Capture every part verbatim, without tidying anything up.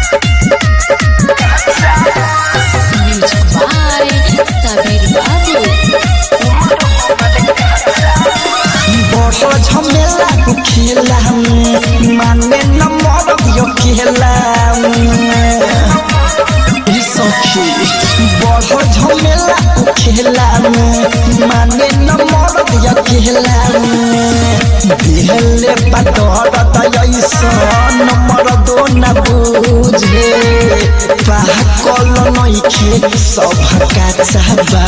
झमेला खेला माने न मर दियो खेला सखी बड़ झमेला खेला माने न मर दियो खेला दिहले बाटर तयसन मर दो न बुझे पाकल नइखे सब का चाहबा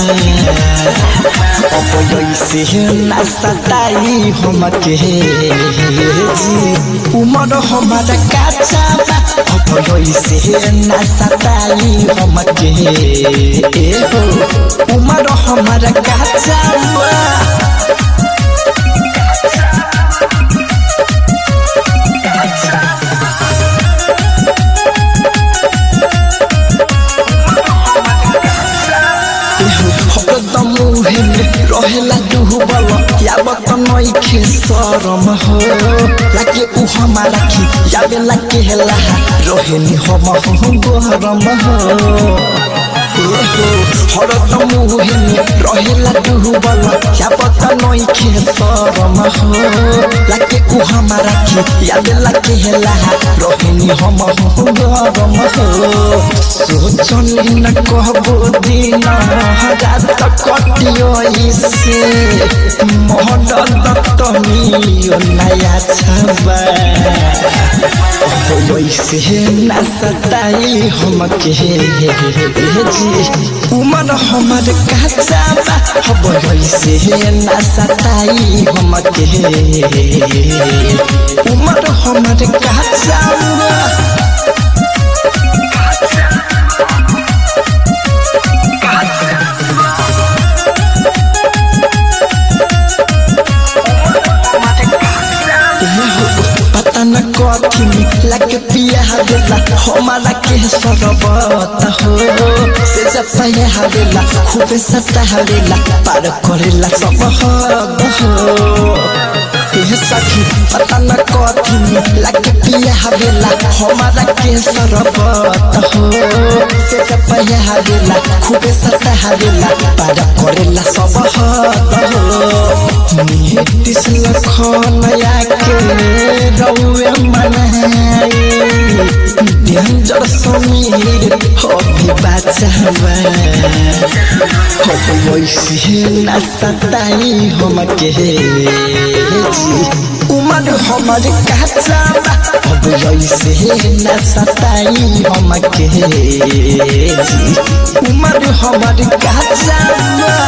से ना सताई हमके जी उमर हमारा काचा अब से ना सताई हमके उमर हमारा काचा रहेला डूबल यावत नइखे शरम हो लागे उ हमारा की यावे लागे हेला रहेनी हम गरम हो हरत मुहेनी रहेला डूबल यावत नइखे शरम हो लागे उ हमारा की यावे लागे हेला रहेनी हम गरम हो सोचनी न कहबो दिन रात कटियो से मोहन दत्तनी नया छबा वैसे न सताई हमके जी उमर हमर काचा अब वैसे न सताई हमके उमर हमर काचा कथी लगे पिया हवेला हमारा के सरबत हो से जब पया हवेला खूबे सता हवेला पार करेला सब हो सखी पता न कथी लगे पिया हवेला हमारा के सरबत हो से जब पया हवेला खूबे सता हवेला पार करेला सब हो नीतिश लखनया के रउए मनाई डेंजर समीर अभी बचावा अब वैसे न सताई हमके जी उमर हमर काचा अब वैसे न सताई हमके जी उमर हमर काचा